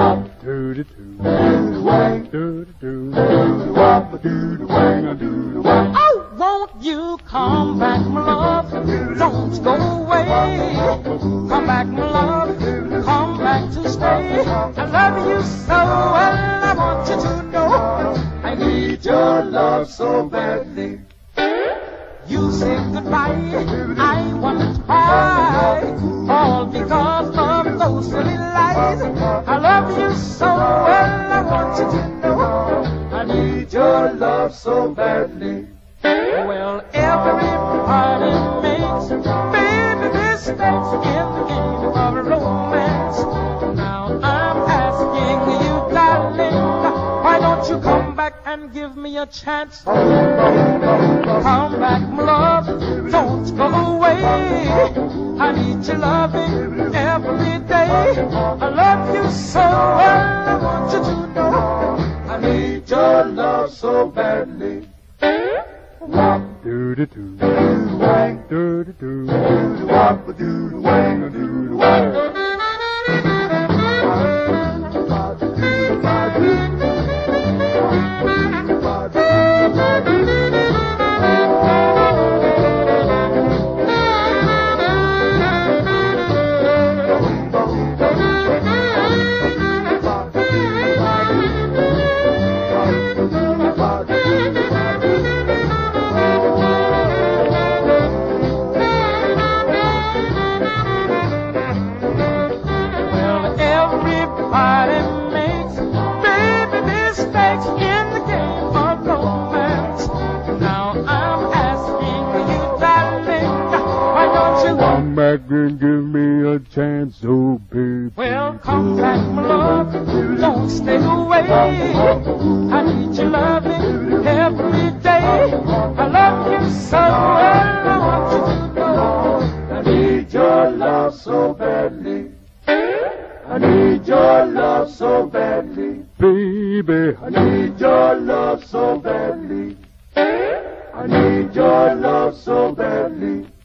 Do-do-do. Do-do-wang. Do-do-do. Do-do-wop. Do-do-wang. Do-do-wang. Oh, won't you come back, my love? Don't go away. Come back, my love. Come back to stay. I love you so, and I want you to know I need your love so badly. You said goodbye, I wondered why. All because of those silly lies. I love you so, and I want you to know I need your love so badly. Well, everybody makes baby mistakes in the game of romance. Now I'm asking you, darling, why don't you come back and give me a chance? Come back, my love, don't go away. I need your loving every day. I love you so, and I want you to know I need your love so badly. Do-do-do. Do-do-wang. Do-do-do. Do-do-wop. Do-do-wang. Do-do-wang. Back and give me a chance, oh baby. Well, come back, my love, don't stay away. I need your loving every day. I love you so, and I want you to know I need your love so badly. I need your love so badly. Baby, I need your love so badly. I need your love so badly.